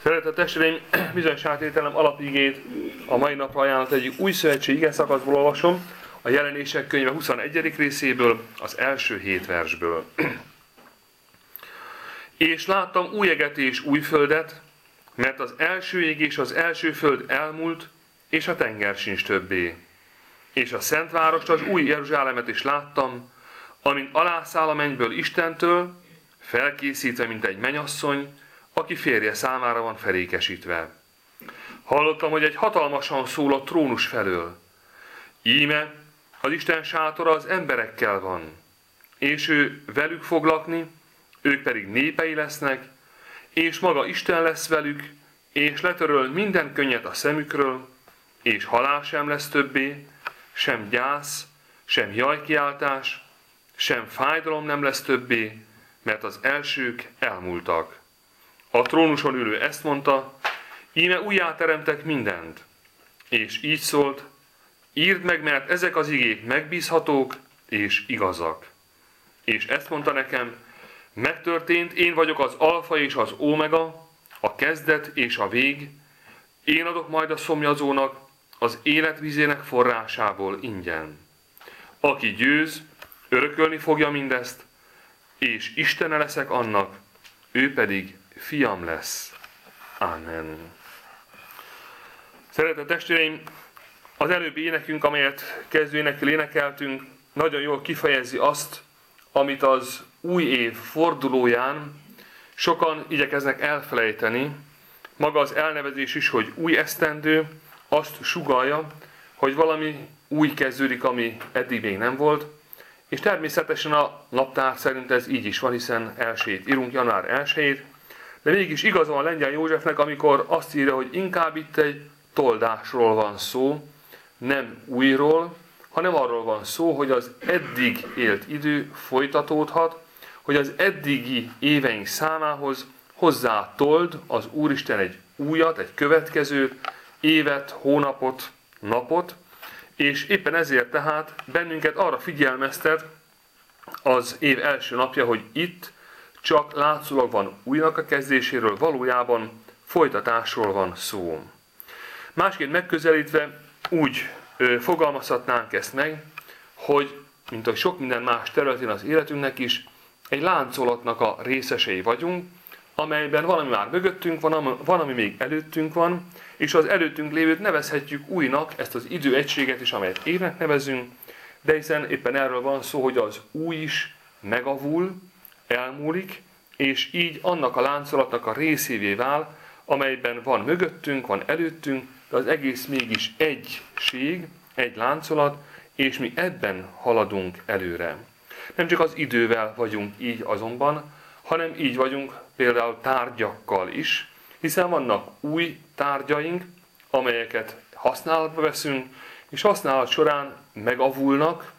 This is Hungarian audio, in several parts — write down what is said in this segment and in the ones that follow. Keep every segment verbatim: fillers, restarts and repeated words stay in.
Szeretett testvéreim, bizonyos átvételem alapigét a mai napra ajánlott egyik új szövetség ige szakaszból olvasom, a Jelenések könyve huszonegyedik részéből, az első hét versből. És láttam új eget és új földet, mert az első ég és az első föld elmúlt, és a tenger sincs többé. És a Szent Várost, az új Jeruzsálemet is láttam, amint alászáll a mennyből Istentől, felkészítve, mint egy mennyasszony, aki férje számára van felékesítve. Hallottam, hogy egy hatalmasan szól a trónus felől. Íme, az Isten sátora az emberekkel van, és ő velük fog lakni, ők pedig népei lesznek, és maga Isten lesz velük, és letöröl minden könnyet a szemükről, és halál sem lesz többé, sem gyász, sem jajkiáltás, sem fájdalom nem lesz többé, mert az elsők elmúltak. A trónuson ülő ezt mondta, íme újjáteremtek mindent, és így szólt, írd meg, mert ezek az igék megbízhatók és igazak. És ezt mondta nekem, megtörtént, én vagyok az alfa és az ómega, a kezdet és a vég, én adok majd a szomjazónak, az életvízének forrásából ingyen. Aki győz, örökölni fogja mindezt, és Istene leszek annak, ő pedig fiam lesz. Amen. Szeretett testvéreim, az előbbi énekünk, amelyet kezdőénekkel énekeltünk, nagyon jól kifejezi azt, amit az új év fordulóján sokan igyekeznek elfelejteni. Maga az elnevezés is, hogy új esztendő, azt sugallja, hogy valami új kezdődik, ami eddig még nem volt. És természetesen a naptár szerint ez így is van, hiszen elsőjét írunk, január elsejét. De mégis igaza van Lengyel Józsefnek, amikor azt írja, hogy inkább itt egy toldásról van szó, nem újról, hanem arról van szó, hogy az eddig élt idő folytatódhat, hogy az eddigi éveink számához hozzá told az Úristen egy újat, egy következőt, évet, hónapot, napot, és éppen ezért tehát bennünket arra figyelmeztet az év első napja, hogy itt csak látszólag van újnak a kezdéséről, valójában folytatásról van szó. Másként megközelítve úgy ö, fogalmazhatnánk ezt meg, hogy, mint ahogy sok minden más területén az életünknek is, egy láncolatnak a részesei vagyunk, amelyben valami már mögöttünk van, van, ami még előttünk van, és az előttünk lévőt nevezhetjük újnak, ezt az időegységet is, amelyet évnek nevezünk, de hiszen éppen erről van szó, hogy az új is megavul, elmúlik, és így annak a láncolatnak a részévé vál, amelyben van mögöttünk, van előttünk, de az egész mégis egység, egy láncolat, és mi ebben haladunk előre. Nem csak az idővel vagyunk így azonban, hanem így vagyunk például tárgyakkal is, hiszen vannak új tárgyaink, amelyeket használatba veszünk, és használat során megavulnak,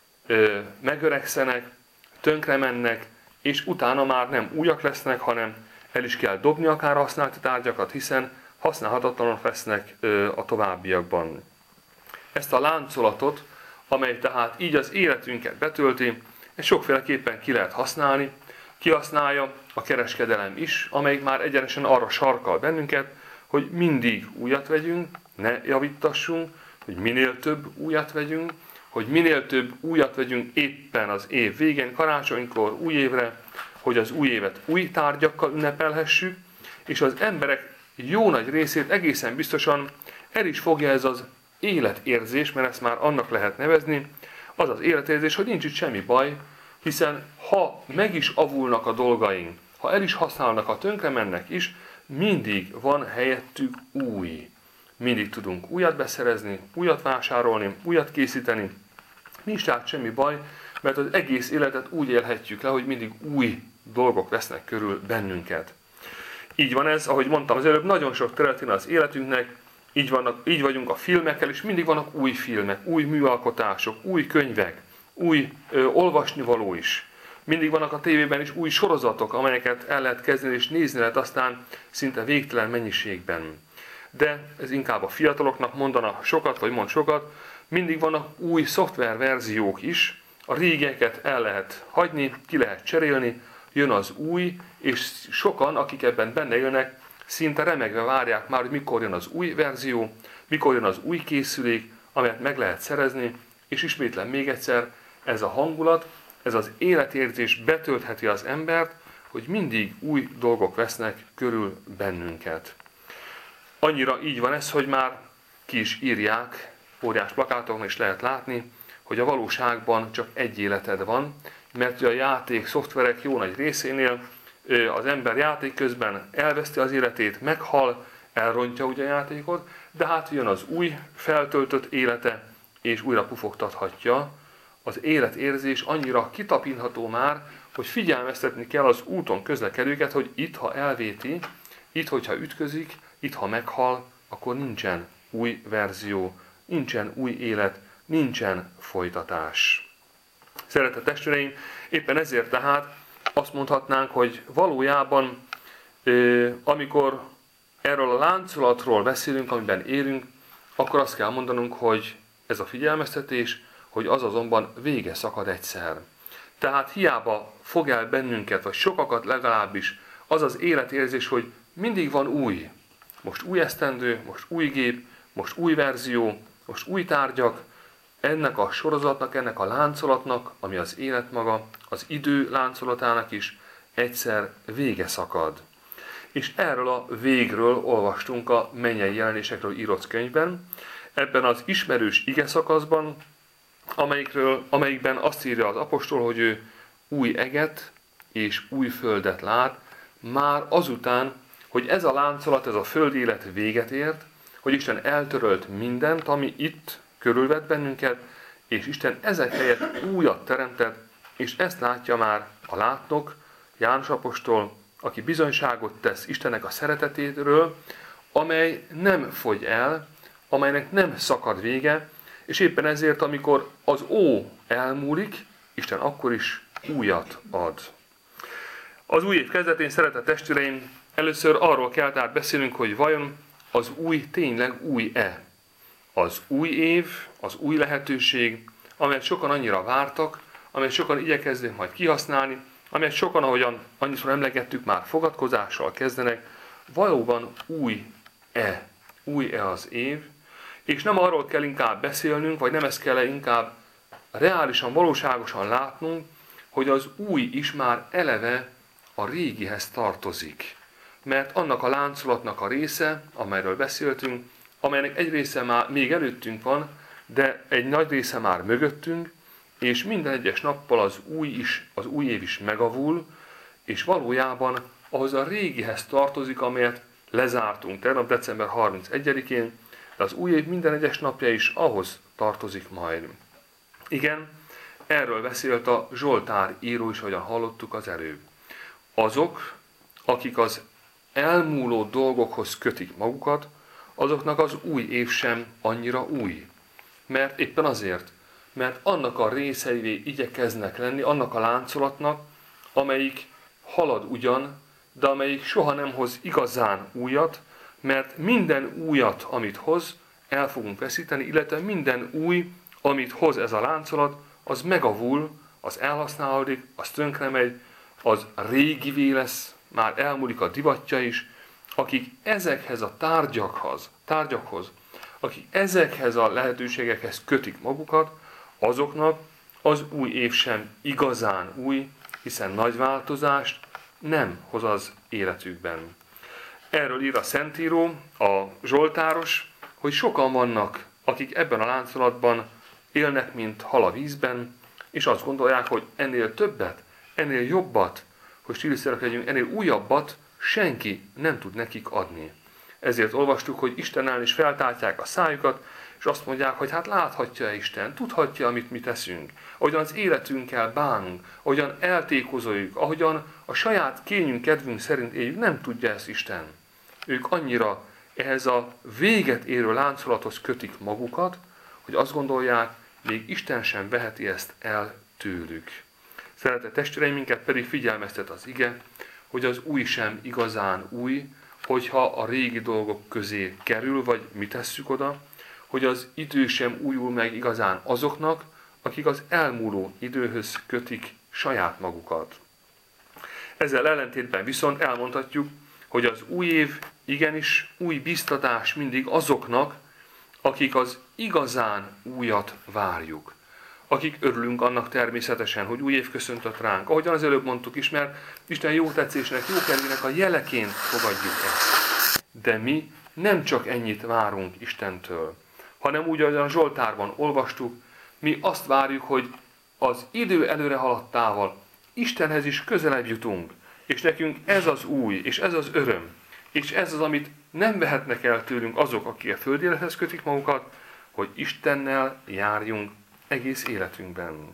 megöregszenek, tönkre mennek, és utána már nem újak lesznek, hanem el is kell dobni akár használt tárgyakat, hiszen használhatatlanok lesznek a továbbiakban. Ezt a láncolatot, amely tehát így az életünket betölti, ezt sokféleképpen ki lehet használni. Kihasználja a kereskedelem is, amelyik már egyenesen arra sarkal bennünket, hogy mindig újat vegyünk, ne javítassunk, hogy minél több újat vegyünk, hogy minél több újat vegyünk éppen az év végén, karácsonykor, új évre, hogy az új évet új tárgyakkal ünnepelhessük, és az emberek jó nagy részét egészen biztosan el is fogja ez az életérzés, mert ezt már annak lehet nevezni, az az életérzés, hogy nincs itt semmi baj, hiszen ha meg is avulnak a dolgaink, ha el is használnak, a tönkre mennek is, mindig van helyettük új. Mindig tudunk újat beszerezni, újat vásárolni, újat készíteni. Nincs tehát semmi baj, mert az egész életet úgy élhetjük le, hogy mindig új dolgok vesznek körül bennünket. Így van ez, ahogy mondtam az előbb, nagyon sok területén az életünknek, így, vannak, így vagyunk a filmekkel, és mindig vannak új filmek, új műalkotások, új könyvek, új ö, olvasnivaló is. Mindig vannak a tévében is új sorozatok, amelyeket el lehet kezdeni és nézni lehet aztán szinte végtelen mennyiségben. De ez inkább a fiataloknak mondana sokat, vagy mond sokat, mindig vannak új szoftververziók is, a régieket el lehet hagyni, ki lehet cserélni, jön az új, és sokan, akik ebben benne élnek, szinte remegve várják már, hogy mikor jön az új verzió, mikor jön az új készülék, amelyet meg lehet szerezni, és ismétlem még egyszer, ez a hangulat, ez az életérzés betöltheti az embert, hogy mindig új dolgok vesznek körül bennünket. Annyira így van ez, hogy már ki is írják, óriás plakátokon is lehet látni, hogy a valóságban csak egy életed van, mert a játék szoftverek jó nagy részénél az ember játék közben elveszti az életét, meghal, elrontja ugye a játékot, de hát jön az új feltöltött élete, és újra pufogtathatja. Az életérzés annyira kitapintható már, hogy figyelmeztetni kell az úton közlekedőket, hogy itt, ha elvéti, itt, hogyha ütközik, itt, ha meghal, akkor nincsen új verzió, nincsen új élet, nincsen folytatás. Szeretett testvéreim, éppen ezért tehát azt mondhatnánk, hogy valójában, amikor erről a láncolatról beszélünk, amiben élünk, akkor azt kell mondanunk, hogy ez a figyelmeztetés, hogy az azonban vége szakad egyszer. Tehát hiába fog el bennünket, vagy sokakat legalábbis, az az életérzés, hogy mindig van új. Most új esztendő, most új gép, most új verzió, most új tárgyak, ennek a sorozatnak, ennek a láncolatnak, ami az élet maga, az idő láncolatának is egyszer vége szakad. És erről a végről olvastunk a mennyei jelenésekről írott könyvben, ebben az ismerős ige szakaszban, amelyikről, amelyikben azt írja az apostol, hogy ő új eget és új földet lát, már azután, hogy ez a láncolat, ez a földi élet véget ért, hogy Isten eltörölt mindent, ami itt körülvett bennünket, és Isten ezek helyett újat teremtett, és ezt látja már a látnok, János apostol, aki bizonyságot tesz Istennek a szeretetéről, amely nem fogy el, amelynek nem szakad vége, és éppen ezért, amikor az ó elmúlik, Isten akkor is újat ad. Az új év kezdetén, szeretett testvéreim, először arról kell tehát beszélnünk, hogy vajon az új tényleg új-e. Az új év, az új lehetőség, amelyet sokan annyira vártak, amelyet sokan igyekeznek majd kihasználni, amelyet sokan, ahogyan annyiszor emlegettük, már fogadkozással kezdenek, valóban új-e, új-e az év, és nem arról kell inkább beszélnünk, vagy nem ezt kell inkább reálisan, valóságosan látnunk, hogy az új is már eleve a régihez tartozik. Mert annak a láncolatnak a része, amelyről beszéltünk, amelynek egy része már még előttünk van, de egy nagy része már mögöttünk, és minden egyes nappal az új, is, az új év is megavul, és valójában ahhoz a régihez tartozik, amelyet lezártunk tegnap december harmincegyedikén, de az új év minden egyes napja is ahhoz tartozik majd. Igen, erről beszélt a Zsoltár író is, ahogyan hallottuk az előbb. Azok, akik az elmúló dolgokhoz kötik magukat, azoknak az új év sem annyira új. Mert éppen azért, mert annak a részeivé igyekeznek lenni, annak a láncolatnak, amelyik halad ugyan, de amelyik soha nem hoz igazán újat, mert minden újat, amit hoz, el fogunk veszíteni, illetve minden új, amit hoz ez a láncolat, az megavul, az elhasználódik, az tönkremegy, az régivé lesz, már elmúlik a divatja is, akik ezekhez a tárgyakhoz, tárgyakhoz, akik ezekhez a lehetőségekhez kötik magukat, azoknak az új év sem igazán új, hiszen nagy változást nem hoz az életükben. Erről ír a Szentíró, a Zsoltáros, hogy sokan vannak, akik ebben a láncolatban élnek, mint hal a vízben, és azt gondolják, hogy ennél többet, ennél jobbat, hogy stíliszerek legyünk, ennél újabbat senki nem tud nekik adni. Ezért olvastuk, hogy Istennel is feltártják a szájukat, és azt mondják, hogy hát láthatja Isten, tudhatja, amit mi teszünk, ahogyan az életünkkel bánunk, ahogyan eltékozoljuk, ahogyan a saját kényünk, kedvünk szerint éljük, nem tudja ezt Isten. Ők annyira ehhez a véget érő láncolathoz kötik magukat, hogy azt gondolják, még Isten sem veheti ezt el tőlük. Szeretett testvéreim, minket pedig figyelmeztet az ige, hogy az új sem igazán új, hogyha a régi dolgok közé kerül, vagy mi tesszük oda, hogy az idő sem újul meg igazán azoknak, akik az elmúló időhöz kötik saját magukat. Ezzel ellentétben viszont elmondhatjuk, hogy az új év igenis új biztatás mindig azoknak, akik az igazán újat várjuk. Akik örülünk annak természetesen, hogy új év köszöntött ránk. Ahogyan az előbb mondtuk is, mert Isten jó tetszésének, jó kedvének a jeleként fogadjuk ezt. De mi nem csak ennyit várunk Istentől, hanem úgy, ahogyan a Zsoltárban olvastuk, mi azt várjuk, hogy az idő előre haladtával Istenhez is közelebb jutunk, és nekünk ez az új, és ez az öröm, és ez az, amit nem vehetnek el tőlünk azok, akik a földi élethez kötik magukat, hogy Istennel járjunk egész életünkben.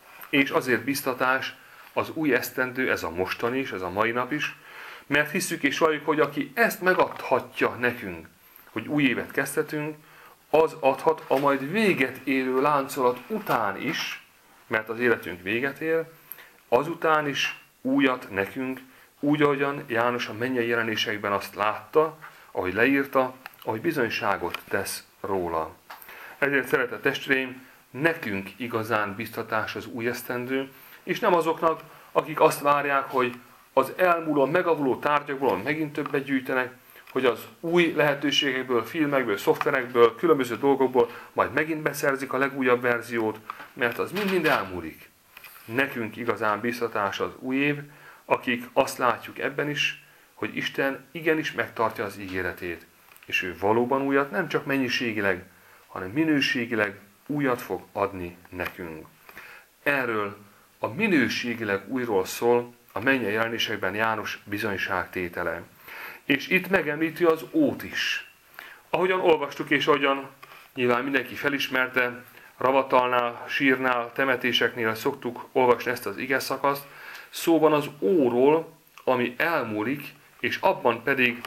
És azért biztatás az új esztendő, ez a mostani is, ez a mai nap is, mert hiszük és valljuk, hogy aki ezt megadhatja nekünk, hogy új évet kezdhetünk, az adhat a majd véget érő láncolat után is, mert az életünk véget ér, azután is újat nekünk, úgy, ahogyan János a mennyei jelenésekben azt látta, ahogy leírta, ahogy bizonyságot tesz róla. Ezért, szeretett testvéreim, nekünk igazán biztatás az új esztendő, és nem azoknak, akik azt várják, hogy az elmúló, megavuló tárgyakból megint többet gyűjtenek, hogy az új lehetőségekből, filmekből, szoftverekből, különböző dolgokból majd megint beszerzik a legújabb verziót, mert az mind-mind elmúlik. Nekünk igazán biztatás az új év, akik azt látjuk ebben is, hogy Isten igenis megtartja az ígéretét, és ő valóban újat nem csak mennyiségileg, hanem minőségileg újat fog adni nekünk. Erről a minőségileg újról szól a mennyei jelenésekben János bizonyságtétele. És itt megemlíti az ót is. Ahogyan olvastuk, és ahogyan nyilván mindenki felismerte, ravatalnál, sírnál, temetéseknél szoktuk olvasni ezt az ige szakaszt, szó van az óról, ami elmúlik, és abban pedig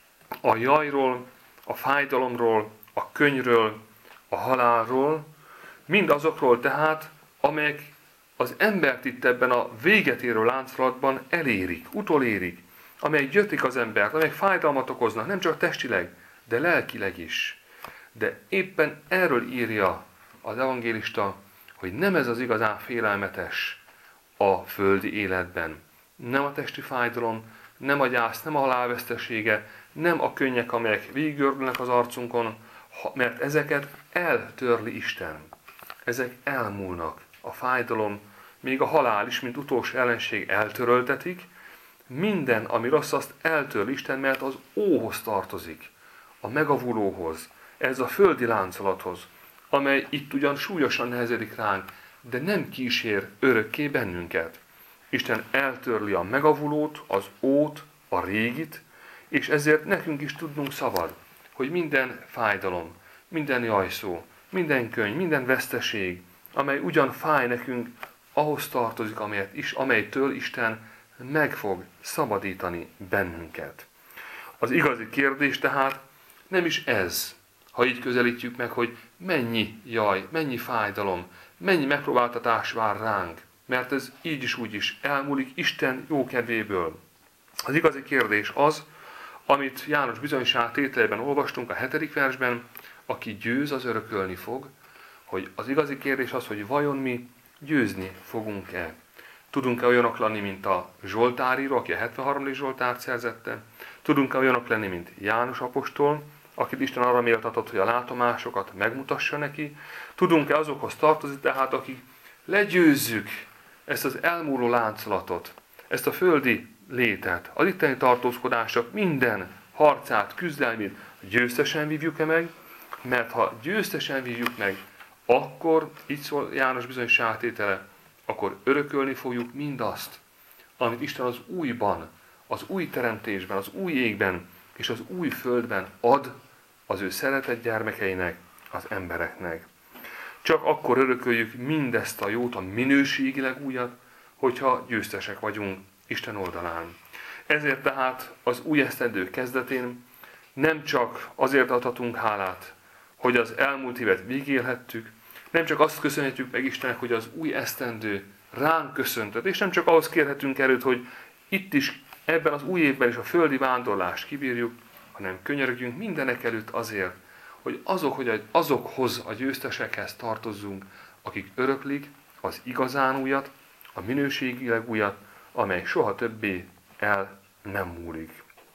a jajról, a fájdalomról, a könnyről, a halálról, mind azokról tehát, amelyek az embert itt ebben a véget érő láncolatban elérik, utolérik, amelyek gyötrik az embert, amelyek fájdalmat okoznak, nem csak testileg, de lelkileg is. De éppen erről írja az evangélista, hogy nem ez az igazán félelmetes a földi életben. Nem a testi fájdalom, nem a gyász, nem a halálvesztesége, nem a könnyek, amelyek végigördülnek az arcunkon, mert ezeket eltörli Isten. Ezek elmúlnak. A fájdalom, még a halál is, mint utolsó ellenség eltöröltetik. Minden, ami rossz, azt eltörli Isten, mert az óhoz tartozik, a megavulóhoz, ez a földi láncolathoz, amely itt ugyan súlyosan nehezedik ránk, de nem kísér örökké bennünket. Isten eltörli a megavulót, az ót, a régit, és ezért nekünk is tudnunk szabad, hogy minden fájdalom, minden jajszó, minden könny, minden veszteség, amely ugyan fáj nekünk, ahhoz tartozik, amelyet is, amelytől Isten meg fog szabadítani bennünket. Az igazi kérdés tehát nem is ez, ha így közelítjük meg, hogy mennyi jaj, mennyi fájdalom, mennyi megpróbáltatás vár ránk, mert ez így is úgy is elmúlik Isten jókedvéből. Az igazi kérdés az, amit János bizonyságtételében olvastunk a hetedik versben, aki győz, az örökölni fog, hogy az igazi kérdés az, hogy vajon mi győzni fogunk-e. Tudunk-e olyanok lenni, mint a Zsoltáríró, aki a hetvenharmadik Zsoltárt szerzette? Tudunk-e olyanok lenni, mint János apostol, akit Isten arra méltatott, hogy a látomásokat megmutassa neki? Tudunk-e azokhoz tartozni, tehát akik legyőzzük ezt az elmúló láncolatot, ezt a földi létet, az itteni tartózkodások minden harcát, küzdelmét győztesen vívjuk-e meg? Mert ha győztesen vívjuk meg, akkor, így szól János bizonyságtétele, akkor örökölni fogjuk mindazt, amit Isten az újban, az új teremtésben, az új égben és az új földben ad az ő szeretett gyermekeinek, az embereknek. Csak akkor örököljük mindezt a jót, a minőségileg újat, hogyha győztesek vagyunk Isten oldalán. Ezért tehát az új esztendő kezdetén nem csak azért adhatunk hálát, hogy az elmúlt évet végigélhettük, nem csak azt köszönhetjük meg Istennek, hogy az új esztendő ránk köszöntött, és nem csak ahhoz kérhetünk erőt, hogy itt is, ebben az új évben is a földi vándorlást kibírjuk, hanem könyörögjünk mindenek előtt azért, hogy, azok, hogy azokhoz a győztesekhez tartozzunk, akik öröklik az igazán újat, a minőségileg újat, amely soha többé el nem múlik.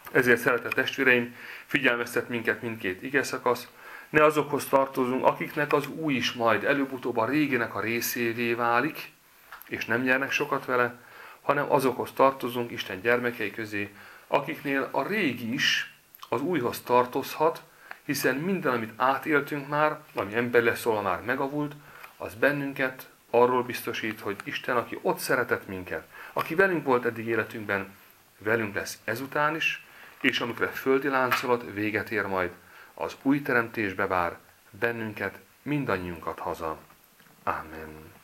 Ezért, szeretett testvéreim, figyelmeztet minket mindkét igeszakasz, ne azokhoz tartozunk, akiknek az új is majd előbb-utóbb a réginek a részévé válik, és nem nyernek sokat vele, hanem azokhoz tartozunk Isten gyermekei közé, akiknél a régi is az újhoz tartozhat, hiszen minden, amit átéltünk már, ami emberre szólva már megavult, az bennünket arról biztosít, hogy Isten, aki ott szeretett minket, aki velünk volt eddig életünkben, velünk lesz ezután is, és amikor a földi láncolat véget ér majd, az új teremtésbe vár bennünket, mindannyiunkat haza. Amen.